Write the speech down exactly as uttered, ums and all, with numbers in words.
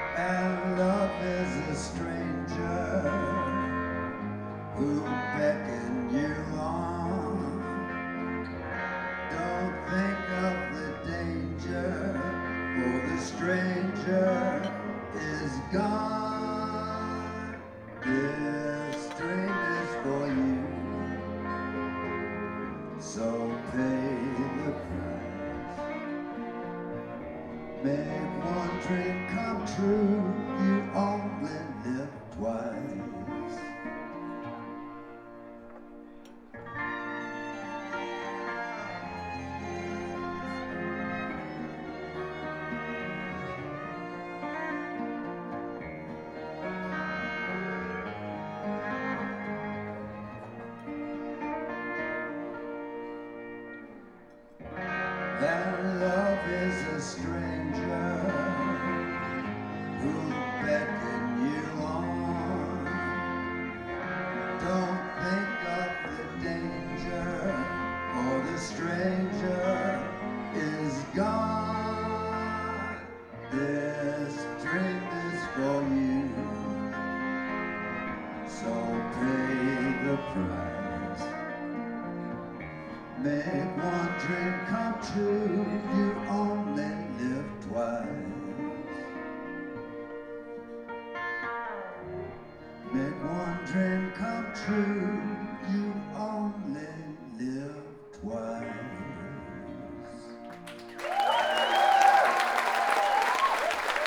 And love is a stranger who beckon you on. Don't think of the danger, for the stranger is gone. This dream is for you, so pay the price. Make one dream come true, you only live twice. That love is a stranger who'll beckon you on. Don't think of the danger, for the stranger is gone. This dream is for you, so pay the price. Make one dream come true, you only live twice. Make one dream come true.